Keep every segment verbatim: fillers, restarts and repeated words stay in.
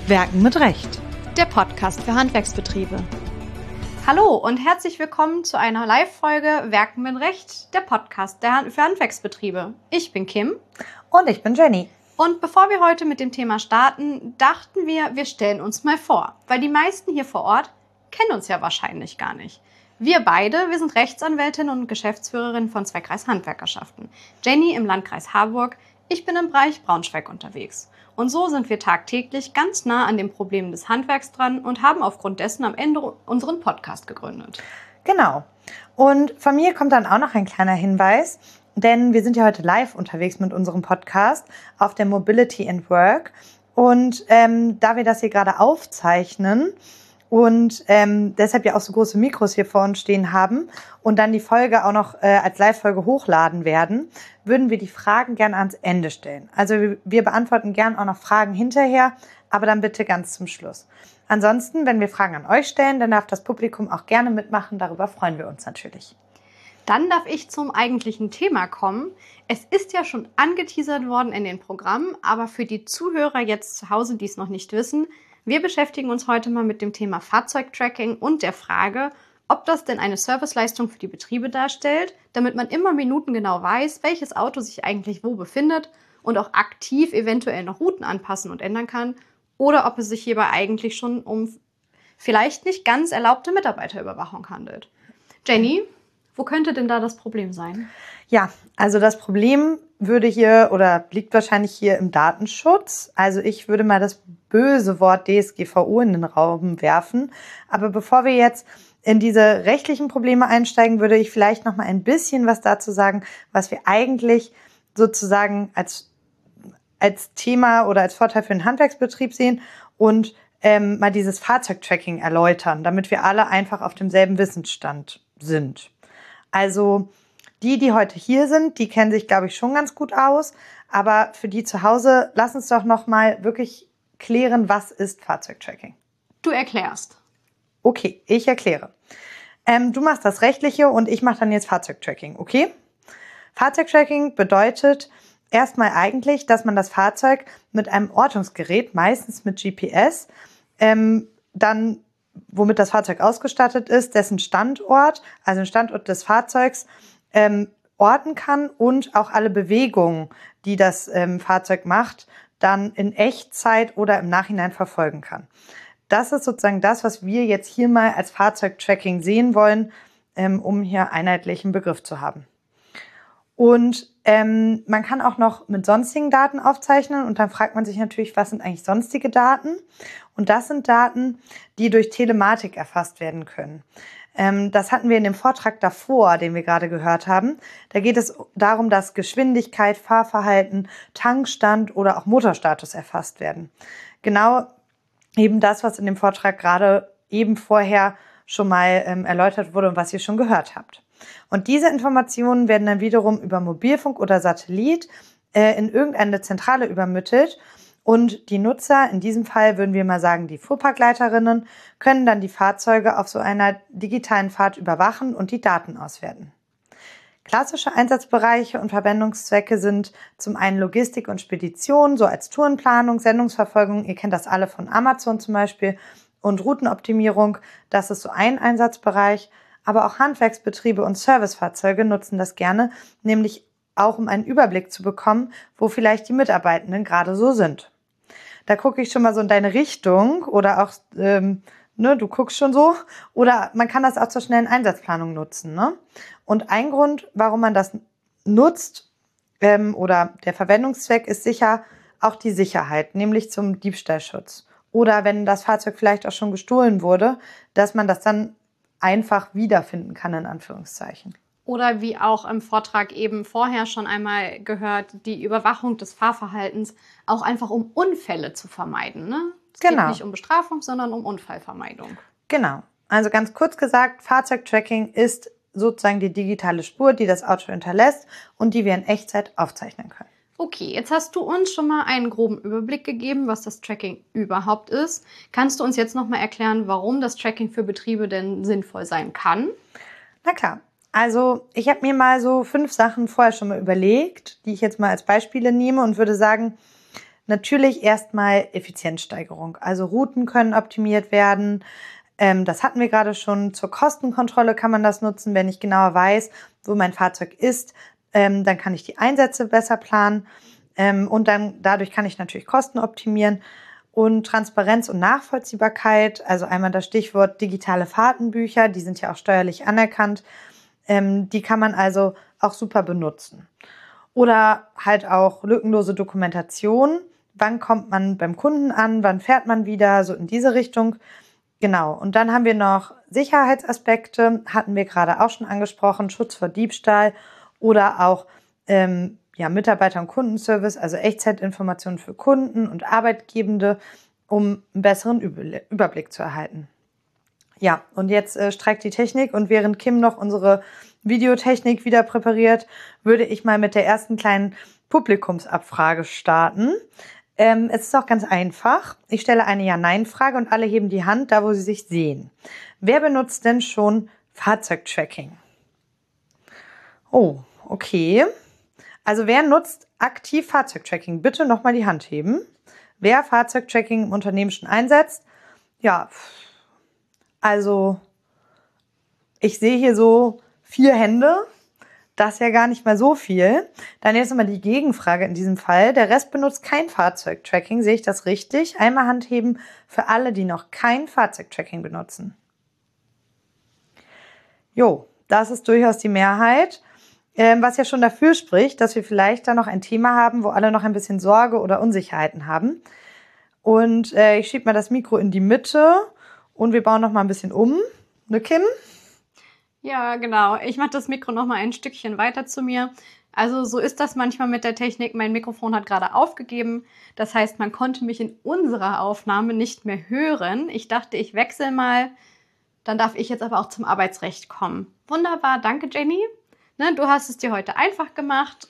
Werken mit Recht. Der Podcast für Handwerksbetriebe. Hallo und herzlich willkommen zu einer Live-Folge Werken mit Recht, der Podcast der Hand- für Handwerksbetriebe. Ich bin Kim. Und ich bin Jenny. Und bevor wir heute mit dem Thema starten, dachten wir, wir stellen uns mal vor, weil die meisten hier vor Ort kennen uns ja wahrscheinlich gar nicht. Wir beide, wir sind Rechtsanwältin und Geschäftsführerin von zwei Kreishandwerkerschaften. Jenny im Landkreis Harburg, ich bin im Bereich Braunschweig unterwegs. Und so sind wir tagtäglich ganz nah an den Problemen des Handwerks dran und haben aufgrund dessen am Ende unseren Podcast gegründet. Genau. Und von mir kommt dann auch noch ein kleiner Hinweis, denn wir sind ja heute live unterwegs mit unserem Podcast auf der Mobility and Work. Und ähm, da wir das hier gerade aufzeichnen und ähm, deshalb ja auch so große Mikros hier vor uns stehen haben und dann die Folge auch noch äh, als Live-Folge hochladen werden, würden wir die Fragen gerne ans Ende stellen. Also wir, wir beantworten gerne auch noch Fragen hinterher, aber dann bitte ganz zum Schluss. Ansonsten, wenn wir Fragen an euch stellen, dann darf das Publikum auch gerne mitmachen. Darüber freuen wir uns natürlich. Dann darf ich zum eigentlichen Thema kommen. Es ist ja schon angeteasert worden in den Programmen, aber für die Zuhörer jetzt zu Hause, die es noch nicht wissen, wir beschäftigen uns heute mal mit dem Thema Fahrzeugtracking und der Frage, ob das denn eine Serviceleistung für die Betriebe darstellt, damit man immer minutengenau weiß, welches Auto sich eigentlich wo befindet und auch aktiv eventuell noch Routen anpassen und ändern kann, oder ob es sich hierbei eigentlich schon um vielleicht nicht ganz erlaubte Mitarbeiterüberwachung handelt. Jenny, wo könnte denn da das Problem sein? Ja, also das Problem würde hier oder liegt wahrscheinlich hier im Datenschutz. Also ich würde mal das böse Wort D S G V O in den Raum werfen. Aber bevor wir jetzt in diese rechtlichen Probleme einsteigen, würde ich vielleicht noch mal ein bisschen was dazu sagen, was wir eigentlich sozusagen als, als Thema oder als Vorteil für den Handwerksbetrieb sehen und ähm, mal dieses Fahrzeugtracking erläutern, damit wir alle einfach auf demselben Wissensstand sind. Also die, die heute hier sind, die kennen sich, glaube ich, schon ganz gut aus. Aber für die zu Hause, lass uns doch noch mal wirklich klären, was ist Fahrzeugtracking? Du erklärst. Okay, ich erkläre. Ähm, du machst das Rechtliche und ich mache dann jetzt Fahrzeugtracking, okay? Fahrzeugtracking bedeutet erstmal eigentlich, dass man das Fahrzeug mit einem Ortungsgerät, meistens mit G P S, ähm, dann womit das Fahrzeug ausgestattet ist, dessen Standort, also den Standort des Fahrzeugs, ähm, orten kann und auch alle Bewegungen, die das ähm, Fahrzeug macht, dann in Echtzeit oder im Nachhinein verfolgen kann. Das ist sozusagen das, was wir jetzt hier mal als Fahrzeugtracking sehen wollen, ähm, um hier einheitlichen Begriff zu haben. Und ähm, man kann auch noch mit sonstigen Daten aufzeichnen und dann fragt man sich natürlich, was sind eigentlich sonstige Daten? Und das sind Daten, die durch Telematik erfasst werden können. Ähm, das hatten wir in dem Vortrag davor, den wir gerade gehört haben. Da geht es darum, dass Geschwindigkeit, Fahrverhalten, Tankstand oder auch Motorstatus erfasst werden. Genau eben das, was in dem Vortrag gerade eben vorher schon mal ähm, erläutert wurde und was ihr schon gehört habt. Und diese Informationen werden dann wiederum über Mobilfunk oder Satellit äh, in irgendeine Zentrale übermittelt. Und die Nutzer, in diesem Fall würden wir mal sagen, die Fuhrparkleiterinnen, können dann die Fahrzeuge auf so einer digitalen Fahrt überwachen und die Daten auswerten. Klassische Einsatzbereiche und Verwendungszwecke sind zum einen Logistik und Spedition, so als Tourenplanung, Sendungsverfolgung, ihr kennt das alle von Amazon zum Beispiel, und Routenoptimierung, das ist so ein Einsatzbereich. Aber auch Handwerksbetriebe und Servicefahrzeuge nutzen das gerne, nämlich auch um einen Überblick zu bekommen, wo vielleicht die Mitarbeitenden gerade so sind. Da gucke ich schon mal so in deine Richtung oder auch, ähm, ne, du guckst schon so. Oder man kann das auch zur schnellen Einsatzplanung nutzen. Ne? Und ein Grund, warum man das nutzt ähm, oder der Verwendungszweck ist sicher auch die Sicherheit, nämlich zum Diebstahlschutz. Oder wenn das Fahrzeug vielleicht auch schon gestohlen wurde, dass man das dann einfach wiederfinden kann, in Anführungszeichen. Oder wie auch im Vortrag eben vorher schon einmal gehört, die Überwachung des Fahrverhaltens auch einfach um Unfälle zu vermeiden. Ne? Es genau. geht nicht um Bestrafung, sondern um Unfallvermeidung. Genau. Also ganz kurz gesagt, Fahrzeugtracking ist sozusagen die digitale Spur, die das Auto hinterlässt und die wir in Echtzeit aufzeichnen können. Okay, jetzt hast du uns schon mal einen groben Überblick gegeben, was das Tracking überhaupt ist. Kannst du uns jetzt noch mal erklären, warum das Tracking für Betriebe denn sinnvoll sein kann? Na klar. Also ich habe mir mal so fünf Sachen vorher schon mal überlegt, die ich jetzt mal als Beispiele nehme und würde sagen, Natürlich erstmal Effizienzsteigerung. Also Routen können optimiert werden. Ähm, das hatten wir gerade schon. Zur Kostenkontrolle kann man das nutzen, wenn ich genauer weiß, wo mein Fahrzeug ist. Ähm, dann kann ich die Einsätze besser planen. Ähm, und dann dadurch kann ich natürlich Kosten optimieren. Und Transparenz und Nachvollziehbarkeit, also einmal das Stichwort digitale Fahrtenbücher, die sind ja auch steuerlich anerkannt. Ähm, die kann man also auch super benutzen. Oder halt auch lückenlose Dokumentation. Wann kommt man beim Kunden an? Wann fährt man wieder? So in diese Richtung. Genau. Und dann haben wir noch Sicherheitsaspekte, hatten wir gerade auch schon angesprochen, Schutz vor Diebstahl oder auch ähm, ja, Mitarbeiter- und Kundenservice, also Echtzeitinformationen für Kunden und Arbeitgebende, um einen besseren Überblick zu erhalten. Ja, und jetzt äh, streikt die Technik und während Kim noch unsere Videotechnik wieder präpariert, würde ich mal mit der ersten kleinen Publikumsabfrage starten. Ähm, es ist auch ganz einfach. Ich stelle eine Ja-Nein-Frage und alle heben die Hand, da wo sie sich sehen. Wer benutzt denn schon Fahrzeugtracking? Oh, okay. Also wer nutzt aktiv Fahrzeugtracking? Bitte nochmal die Hand heben. Wer Fahrzeugtracking im Unternehmen schon einsetzt? Ja, also ich sehe hier so vier Hände. Das ist ja gar nicht mal so viel. Dann jetzt nochmal die Gegenfrage in diesem Fall. Der Rest benutzt kein Fahrzeugtracking. Sehe ich das richtig? Einmal Hand heben für alle, die noch kein Fahrzeugtracking benutzen. Jo, das ist durchaus die Mehrheit. Ähm, was ja schon dafür spricht, dass wir vielleicht da noch ein Thema haben, wo alle noch ein bisschen Sorge oder Unsicherheiten haben. Und äh, ich schiebe mal das Mikro in die Mitte und wir bauen noch mal ein bisschen um. Ne, Kim? Ja, genau. Ich mache das Mikro noch mal ein Stückchen weiter zu mir. Also so ist das manchmal mit der Technik. Mein Mikrofon hat gerade aufgegeben. Das heißt, man konnte mich in unserer Aufnahme nicht mehr hören. Ich dachte, ich wechsle mal. Dann darf ich jetzt aber auch zum Arbeitsrecht kommen. Wunderbar, danke Jenny. Ne, du hast es dir heute einfach gemacht.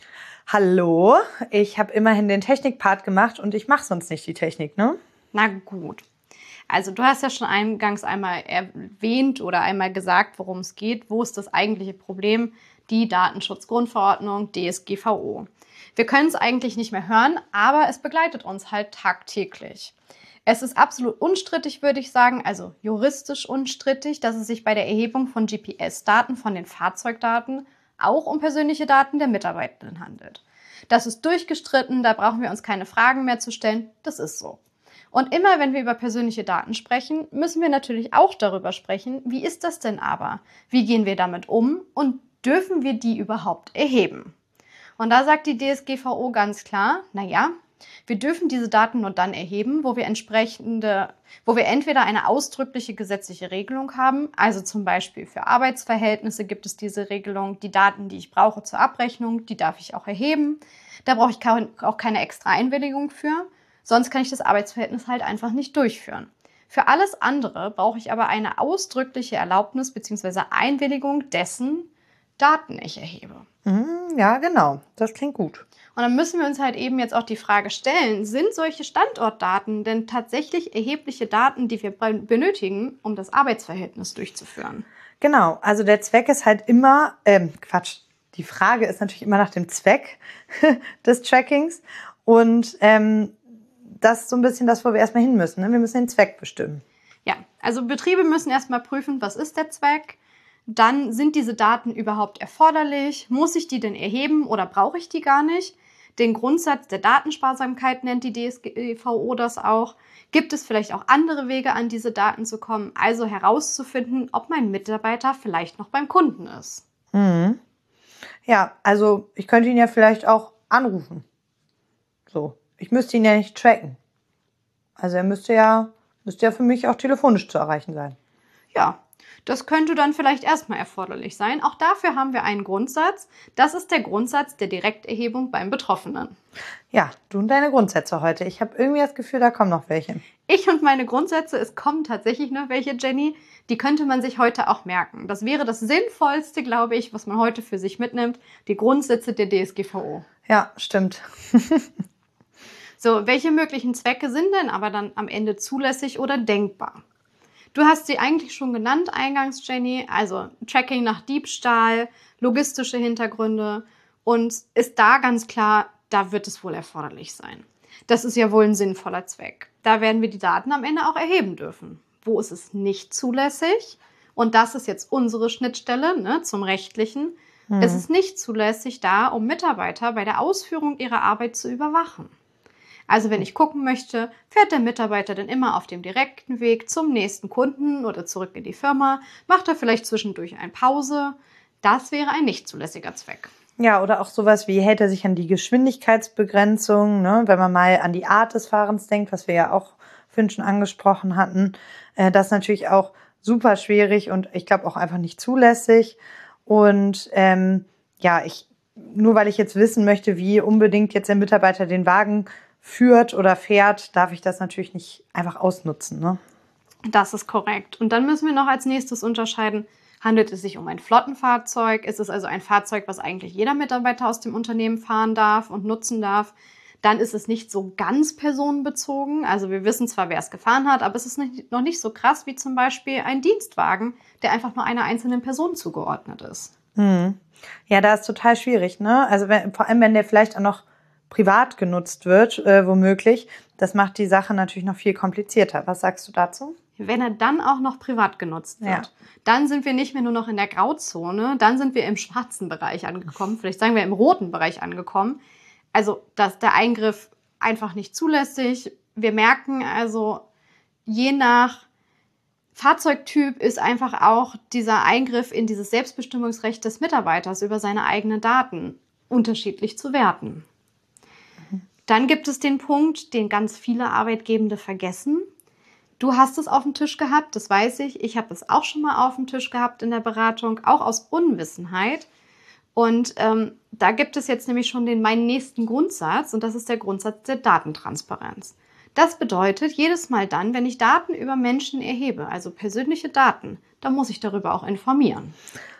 Hallo, ich habe immerhin den Technikpart gemacht und ich mache sonst nicht die Technik, ne? Na gut. Also du hast ja schon eingangs einmal erwähnt oder einmal gesagt, worum es geht. Wo ist das eigentliche Problem? Die Datenschutzgrundverordnung, D S G V O. Wir können es eigentlich nicht mehr hören, aber es begleitet uns halt tagtäglich. Es ist absolut unstrittig, würde ich sagen, also juristisch unstrittig, dass es sich bei der Erhebung von G P S-Daten, von den Fahrzeugdaten, auch um persönliche Daten der Mitarbeitenden handelt. Das ist durchgestritten, da brauchen wir uns keine Fragen mehr zu stellen, das ist so. Und immer wenn wir über persönliche Daten sprechen, müssen wir natürlich auch darüber sprechen, wie ist das denn aber? Wie gehen wir damit um und dürfen wir die überhaupt erheben? Und da sagt die D S G V O ganz klar, naja, wir dürfen diese Daten nur dann erheben, wo wir entsprechende, wo wir entweder eine ausdrückliche gesetzliche Regelung haben, also zum Beispiel für Arbeitsverhältnisse gibt es diese Regelung, die Daten, die ich brauche zur Abrechnung, die darf ich auch erheben. Da brauche ich auch keine extra Einwilligung für, sonst kann ich das Arbeitsverhältnis halt einfach nicht durchführen. Für alles andere brauche ich aber eine ausdrückliche Erlaubnis bzw. Einwilligung dessen, Daten ich erhebe. Ja, genau. Das klingt gut. Und dann müssen wir uns halt eben jetzt auch die Frage stellen, sind solche Standortdaten denn tatsächlich erhebliche Daten, die wir benötigen, um das Arbeitsverhältnis durchzuführen? Genau, also der Zweck ist halt immer, ähm, Quatsch, die Frage ist natürlich immer nach dem Zweck des Trackings. Und ähm, das ist so ein bisschen das, wo wir erstmal hin müssen. Ne? Wir müssen den Zweck bestimmen. Ja, also Betriebe müssen erstmal prüfen, was ist der Zweck? Dann sind diese Daten überhaupt erforderlich? Muss ich die denn erheben oder brauche ich die gar nicht? Den Grundsatz der Datensparsamkeit nennt die D S G V O das auch. Gibt es vielleicht auch andere Wege, an diese Daten zu kommen? Also herauszufinden, ob mein Mitarbeiter vielleicht noch beim Kunden ist. Mhm. Ja, also ich könnte ihn ja vielleicht auch anrufen. So, ich müsste ihn ja nicht tracken. Also er müsste ja, müsste ja für mich auch telefonisch zu erreichen sein. Ja, das könnte dann vielleicht erstmal erforderlich sein. Auch dafür haben wir einen Grundsatz. Das ist der Grundsatz der Direkterhebung beim Betroffenen. Ja, du und deine Grundsätze heute. Ich habe irgendwie das Gefühl, da kommen noch welche. Ich und meine Grundsätze, es kommen tatsächlich noch welche, Jenny. Die könnte man sich heute auch merken. Das wäre das Sinnvollste, glaube ich, was man heute für sich mitnimmt. Die Grundsätze der D S G V O. Ja, stimmt. So, welche möglichen Zwecke sind denn aber dann am Ende zulässig oder denkbar? Du hast sie eigentlich schon genannt eingangs, Jenny, also Tracking nach Diebstahl, logistische Hintergründe und ist da ganz klar, da wird es wohl erforderlich sein. Das ist ja wohl ein sinnvoller Zweck. Da werden wir die Daten am Ende auch erheben dürfen. Wo ist es nicht zulässig? Und das ist jetzt unsere Schnittstelle, ne, zum Rechtlichen. Hm. Es ist nicht zulässig da, um Mitarbeiter bei der Ausführung ihrer Arbeit zu überwachen. Also wenn ich gucken möchte, fährt der Mitarbeiter denn immer auf dem direkten Weg zum nächsten Kunden oder zurück in die Firma, macht er vielleicht zwischendurch eine Pause. Das wäre ein nicht zulässiger Zweck. Ja, oder auch sowas wie, hält er sich an die Geschwindigkeitsbegrenzung, ne? Wenn man mal an die Art des Fahrens denkt, was wir ja auch vorhin schon angesprochen hatten. Äh, das ist natürlich auch super schwierig und ich glaube auch einfach nicht zulässig. Und ähm, ja, ich nur weil ich jetzt wissen möchte, wie unbedingt jetzt der Mitarbeiter den Wagen führt oder fährt, darf ich das natürlich nicht einfach ausnutzen, ne? Das ist korrekt. Und dann müssen wir noch als nächstes unterscheiden, handelt es sich um ein Flottenfahrzeug? Ist es also ein Fahrzeug, was eigentlich jeder Mitarbeiter aus dem Unternehmen fahren darf und nutzen darf? Dann ist es nicht so ganz personenbezogen. Also wir wissen zwar, wer es gefahren hat, aber es ist nicht, noch nicht so krass wie zum Beispiel ein Dienstwagen, der einfach nur einer einzelnen Person zugeordnet ist. Hm. Ja, da ist total schwierig, ne? Also wenn, vor allem, wenn der vielleicht auch noch privat genutzt wird, äh, womöglich, das macht die Sache natürlich noch viel komplizierter. Was sagst du dazu? Wenn er dann auch noch privat genutzt wird, ja. Dann sind wir nicht mehr nur noch in der Grauzone, dann sind wir im schwarzen Bereich angekommen, vielleicht sagen wir im roten Bereich angekommen. Also, dass der Eingriff einfach nicht zulässig. Wir merken also, je nach Fahrzeugtyp ist einfach auch dieser Eingriff in dieses Selbstbestimmungsrecht des Mitarbeiters über seine eigenen Daten unterschiedlich zu werten. Mhm. Dann gibt es den Punkt, den ganz viele Arbeitgebende vergessen. Du hast es auf dem Tisch gehabt, das weiß ich. Ich habe es auch schon mal auf dem Tisch gehabt in der Beratung, auch aus Unwissenheit. Und ähm, da gibt es jetzt nämlich schon den meinen nächsten Grundsatz und das ist der Grundsatz der Datentransparenz. Das bedeutet, jedes Mal dann, wenn ich Daten über Menschen erhebe, also persönliche Daten, dann muss ich darüber auch informieren.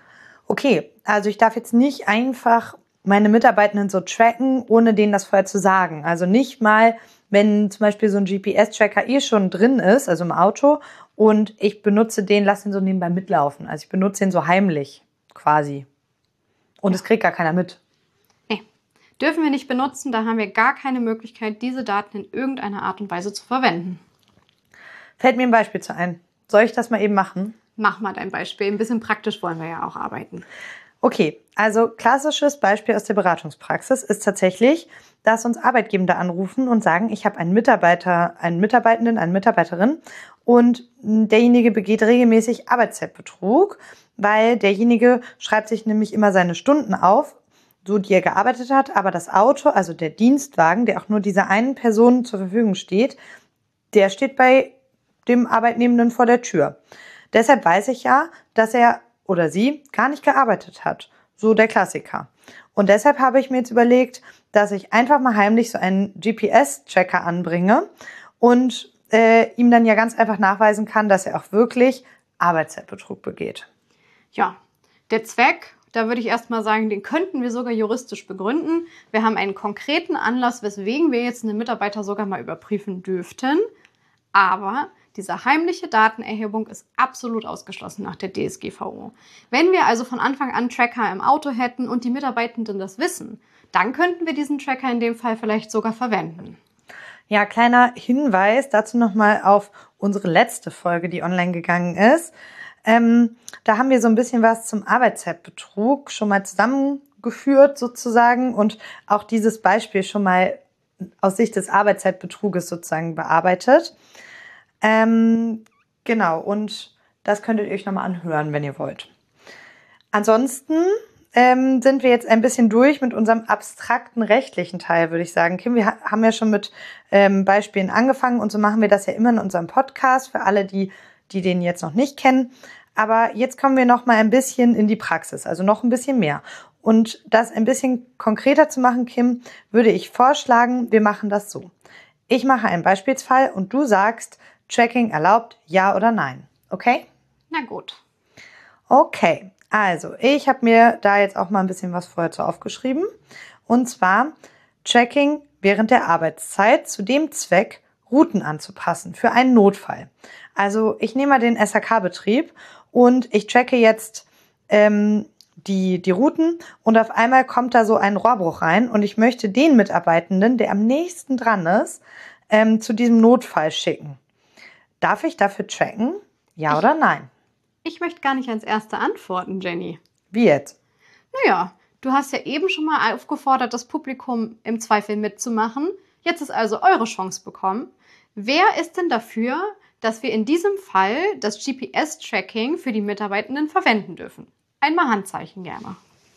Okay, also ich darf jetzt nicht einfach meine Mitarbeitenden so tracken, ohne denen das vorher zu sagen. Also nicht mal, wenn zum Beispiel so ein G P S-Tracker eh schon drin ist, also im Auto, und ich benutze den, lasse ihn so nebenbei mitlaufen. Also ich benutze ihn so heimlich quasi. Und es kriegt gar keiner mit. Nee, dürfen wir nicht benutzen, da haben wir gar keine Möglichkeit, diese Daten in irgendeiner Art und Weise zu verwenden. Fällt mir ein Beispiel zu ein. Soll ich das mal eben machen? Mach mal dein Beispiel. Ein bisschen praktisch wollen wir ja auch arbeiten. Okay, also klassisches Beispiel aus der Beratungspraxis ist tatsächlich, dass uns Arbeitgebende anrufen und sagen, ich habe einen Mitarbeiter, einen Mitarbeitenden, eine Mitarbeiterin und derjenige begeht regelmäßig Arbeitszeitbetrug, weil derjenige schreibt sich nämlich immer seine Stunden auf, so die er gearbeitet hat, aber das Auto, also der Dienstwagen, der auch nur dieser einen Person zur Verfügung steht, der steht bei dem Arbeitnehmenden vor der Tür. Deshalb weiß ich ja, dass er oder sie gar nicht gearbeitet hat. So der Klassiker. Und deshalb habe ich mir jetzt überlegt, dass ich einfach mal heimlich so einen G P S-Tracker anbringe und äh, ihm dann ja ganz einfach nachweisen kann, dass er auch wirklich Arbeitszeitbetrug begeht. Ja, der Zweck, da würde ich erstmal sagen, den könnten wir sogar juristisch begründen. Wir haben einen konkreten Anlass, weswegen wir jetzt einen Mitarbeiter sogar mal überprüfen dürften. Aber diese heimliche Datenerhebung ist absolut ausgeschlossen nach der D S G V O. Wenn wir also von Anfang an Tracker im Auto hätten und die Mitarbeitenden das wissen, dann könnten wir diesen Tracker in dem Fall vielleicht sogar verwenden. Ja, kleiner Hinweis dazu nochmal auf unsere letzte Folge, die online gegangen ist. Ähm, da haben wir so ein bisschen was zum Arbeitszeitbetrug schon mal zusammengeführt sozusagen und auch dieses Beispiel schon mal aus Sicht des Arbeitszeitbetruges sozusagen bearbeitet. Ähm, genau, und das könntet ihr euch nochmal anhören, wenn ihr wollt. Ansonsten ähm, sind wir jetzt ein bisschen durch mit unserem abstrakten rechtlichen Teil, würde ich sagen. Kim, wir ha- haben ja schon mit ähm, Beispielen angefangen und so machen wir das ja immer in unserem Podcast für alle, die, die den jetzt noch nicht kennen. Aber jetzt kommen wir noch mal ein bisschen in die Praxis, also noch ein bisschen mehr. Und das ein bisschen konkreter zu machen, Kim, würde ich vorschlagen, wir machen das so. Ich mache einen Beispielsfall und du sagst, Tracking erlaubt, ja oder nein. Okay? Na gut. Okay, also ich habe mir da jetzt auch mal ein bisschen was vorher zu aufgeschrieben. Und zwar Tracking während der Arbeitszeit zu dem Zweck, Routen anzupassen für einen Notfall. Also ich nehme mal den S H K-Betrieb und ich tracke jetzt ähm, die, die Routen und auf einmal kommt da so ein Rohrbruch rein und ich möchte den Mitarbeitenden, der am nächsten dran ist, ähm, zu diesem Notfall schicken. Darf ich dafür tracken? Ja Ich- oder nein? Ich möchte gar nicht als Erste antworten, Jenny. Wie jetzt? Naja, du hast ja eben schon mal aufgefordert, das Publikum im Zweifel mitzumachen. Jetzt ist also eure Chance bekommen. Wer ist denn dafür, dass wir in diesem Fall das G P S-Tracking für die Mitarbeitenden verwenden dürfen? Einmal Handzeichen gerne.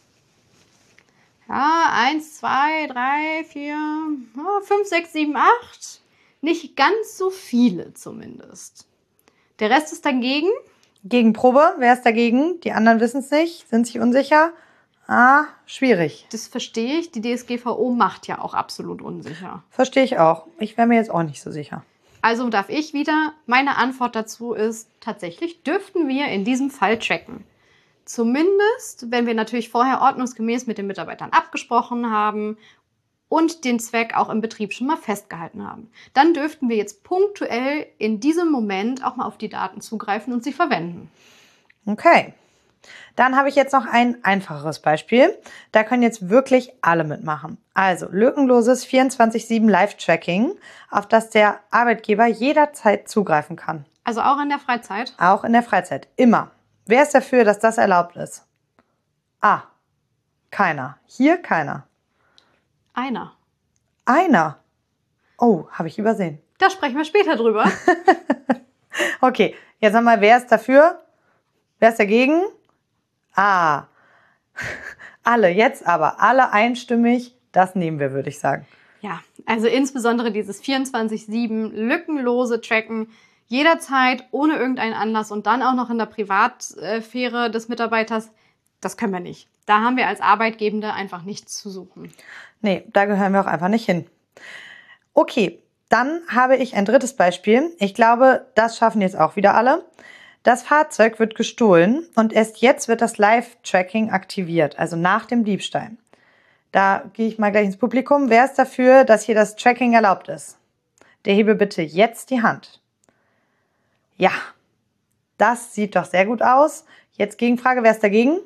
Ja, eins, zwei, drei, vier, fünf, sechs, sieben, acht. Nicht ganz so viele zumindest. Der Rest ist dagegen? Gegenprobe, wer ist dagegen? Die anderen wissen es nicht, sind sich unsicher. Ah, schwierig. Das verstehe ich. Die D S G V O macht ja auch absolut unsicher. Verstehe ich auch. Ich wäre mir jetzt auch nicht so sicher. Also darf ich wieder. Meine Antwort dazu ist, tatsächlich dürften wir in diesem Fall tracken. Zumindest, wenn wir natürlich vorher ordnungsgemäß mit den Mitarbeitern abgesprochen haben und den Zweck auch im Betrieb schon mal festgehalten haben. Dann dürften wir jetzt punktuell in diesem Moment auch mal auf die Daten zugreifen und sie verwenden. Okay. Dann habe ich jetzt noch ein einfacheres Beispiel. Da können jetzt wirklich alle mitmachen. Also lückenloses vierundzwanzig sieben Live-Tracking, auf das der Arbeitgeber jederzeit zugreifen kann. Also auch in der Freizeit? Auch in der Freizeit. Immer. Wer ist dafür, dass das erlaubt ist? Ah, keiner. Hier keiner. Einer. Einer. Oh, habe ich übersehen. Da sprechen wir später drüber. Okay, jetzt nochmal, wer ist dafür? Wer ist dagegen? Ah, alle, jetzt aber, alle einstimmig, das nehmen wir, würde ich sagen. Ja, also insbesondere dieses vierundzwanzig sieben lückenlose Tracken, jederzeit, ohne irgendeinen Anlass und dann auch noch in der Privatsphäre des Mitarbeiters, das können wir nicht. Da haben wir als Arbeitgebende einfach nichts zu suchen. Nee, da gehören wir auch einfach nicht hin. Okay, dann habe ich ein drittes Beispiel. Ich glaube, das schaffen jetzt auch wieder alle. Das Fahrzeug wird gestohlen und erst jetzt wird das Live-Tracking aktiviert, also nach dem Diebstahl. Da gehe ich mal gleich ins Publikum. Wer ist dafür, dass hier das Tracking erlaubt ist? Der hebe bitte jetzt die Hand. Ja, das sieht doch sehr gut aus. Jetzt Gegenfrage, wer ist dagegen?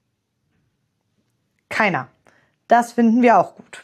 Keiner. Das finden wir auch gut.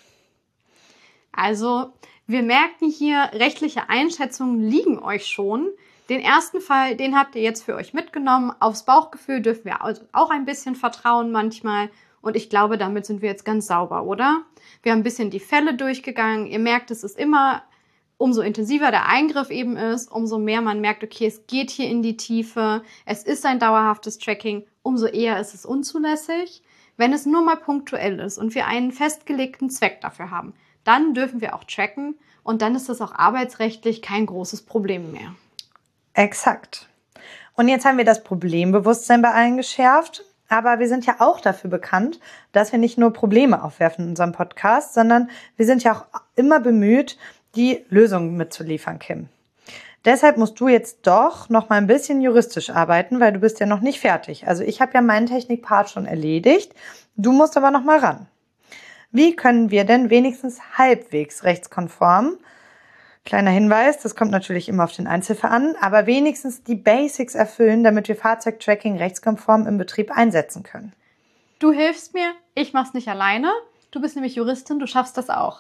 Also, wir merken hier, rechtliche Einschätzungen liegen euch schon. Den ersten Fall, den habt ihr jetzt für euch mitgenommen. Aufs Bauchgefühl dürfen wir auch ein bisschen vertrauen manchmal. Und ich glaube, damit sind wir jetzt ganz sauber, oder? Wir haben ein bisschen die Fälle durchgegangen. Ihr merkt, es ist immer, umso intensiver der Eingriff eben ist, umso mehr man merkt, okay, es geht hier in die Tiefe. Es ist ein dauerhaftes Tracking. Umso eher ist es unzulässig. Wenn es nur mal punktuell ist und wir einen festgelegten Zweck dafür haben, dann dürfen wir auch tracken. Und dann ist das auch arbeitsrechtlich kein großes Problem mehr. Exakt. Und jetzt haben wir das Problembewusstsein bei allen geschärft, aber wir sind ja auch dafür bekannt, dass wir nicht nur Probleme aufwerfen in unserem Podcast, sondern wir sind ja auch immer bemüht, die Lösungen mitzuliefern, Kim. Deshalb musst du jetzt doch noch mal ein bisschen juristisch arbeiten, weil du bist ja noch nicht fertig. Also ich habe ja meinen Technikpart schon erledigt, du musst aber noch mal ran. Wie können wir denn wenigstens halbwegs rechtskonform, kleiner Hinweis, das kommt natürlich immer auf den Einzelfall an, aber wenigstens die Basics erfüllen, damit wir Fahrzeugtracking rechtskonform im Betrieb einsetzen können? Du hilfst mir, ich mach's nicht alleine. Du bist nämlich Juristin, du schaffst das auch.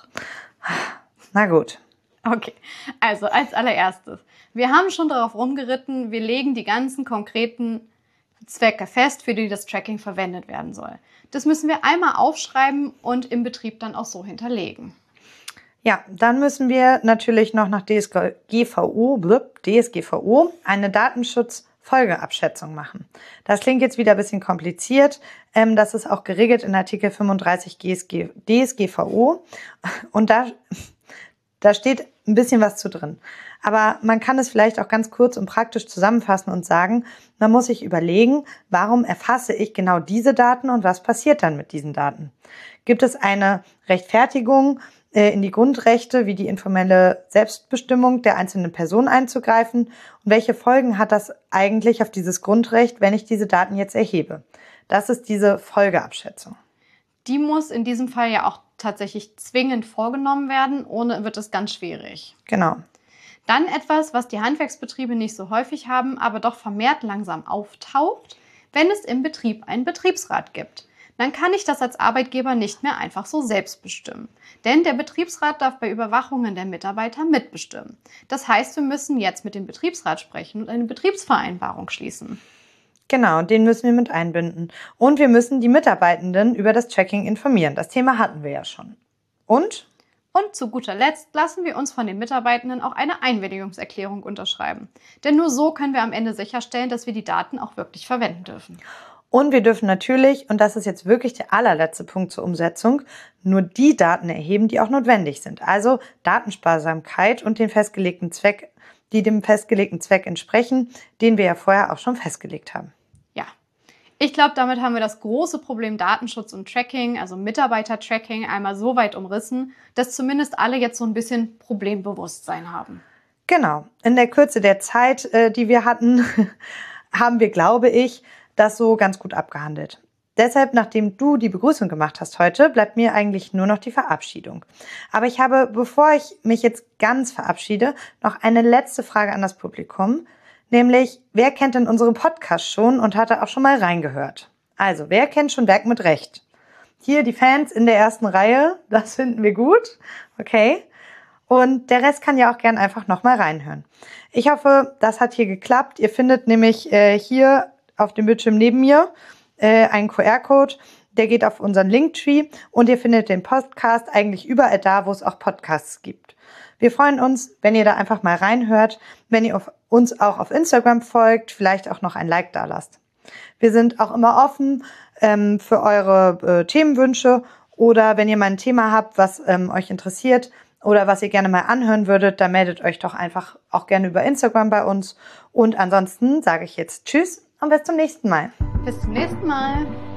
Na gut. Okay, also als allererstes. Wir haben schon darauf rumgeritten, wir legen die ganzen konkreten Zwecke fest, für die das Tracking verwendet werden soll. Das müssen wir einmal aufschreiben und im Betrieb dann auch so hinterlegen. Ja, dann müssen wir natürlich noch nach D S G V O, blub, D S G V O eine Datenschutzfolgeabschätzung machen. Das klingt jetzt wieder ein bisschen kompliziert. Ähm, das ist auch geregelt in Artikel fünfunddreißig D S G V O. Und da, da steht ein bisschen was zu drin. Aber man kann es vielleicht auch ganz kurz und praktisch zusammenfassen und sagen, man muss sich überlegen, warum erfasse ich genau diese Daten und was passiert dann mit diesen Daten? Gibt es eine Rechtfertigung, in die Grundrechte wie die informelle Selbstbestimmung der einzelnen Person einzugreifen? Und welche Folgen hat das eigentlich auf dieses Grundrecht, wenn ich diese Daten jetzt erhebe? Das ist diese Folgeabschätzung. Die muss in diesem Fall ja auch tatsächlich zwingend vorgenommen werden, ohne wird es ganz schwierig. Genau. Dann etwas, was die Handwerksbetriebe nicht so häufig haben, aber doch vermehrt langsam auftaucht, wenn es im Betrieb einen Betriebsrat gibt. dann kann ich das als Arbeitgeber nicht mehr einfach so selbst bestimmen. Denn der Betriebsrat darf bei Überwachungen der Mitarbeiter mitbestimmen. Das heißt, wir müssen jetzt mit dem Betriebsrat sprechen und eine Betriebsvereinbarung schließen. Genau, den müssen wir mit einbinden. Und wir müssen die Mitarbeitenden über das Tracking informieren. Das Thema hatten wir ja schon. Und? Und zu guter Letzt lassen wir uns von den Mitarbeitenden auch eine Einwilligungserklärung unterschreiben. Denn nur so können wir am Ende sicherstellen, dass wir die Daten auch wirklich verwenden dürfen. Und wir dürfen natürlich, und das ist jetzt wirklich der allerletzte Punkt zur Umsetzung, nur die Daten erheben, die auch notwendig sind. Also Datensparsamkeit und den festgelegten Zweck, die dem festgelegten Zweck entsprechen, den wir ja vorher auch schon festgelegt haben. Ja, ich glaube, damit haben wir das große Problem Datenschutz und Tracking, also Mitarbeiter-Tracking, einmal so weit umrissen, dass zumindest alle jetzt so ein bisschen Problembewusstsein haben. Genau. In der Kürze der Zeit, äh, die wir hatten, haben wir, glaube ich, das so ganz gut abgehandelt. Deshalb, nachdem du die Begrüßung gemacht hast heute, bleibt mir eigentlich nur noch die Verabschiedung. Aber ich habe, bevor ich mich jetzt ganz verabschiede, noch eine letzte Frage an das Publikum. Nämlich, wer kennt denn unseren Podcast schon und hat da auch schon mal reingehört? Also, wer kennt schon Werk mit Recht? Hier die Fans in der ersten Reihe, das finden wir gut. Okay. Und der Rest kann ja auch gern einfach nochmal reinhören. Ich hoffe, das hat hier geklappt. Ihr findet nämlich äh, hier auf dem Bildschirm neben mir äh, einen Q R-Code, der geht auf unseren Linktree und ihr findet den Podcast eigentlich überall da, wo es auch Podcasts gibt. Wir freuen uns, wenn ihr da einfach mal reinhört, wenn ihr auf uns auch auf Instagram folgt, vielleicht auch noch ein Like da lasst. Wir sind auch immer offen ähm, für eure äh, Themenwünsche oder wenn ihr mal ein Thema habt, was ähm, euch interessiert oder was ihr gerne mal anhören würdet, dann meldet euch doch einfach auch gerne über Instagram bei uns. Und ansonsten sage ich jetzt Tschüss und bis zum nächsten Mal. Bis zum nächsten Mal.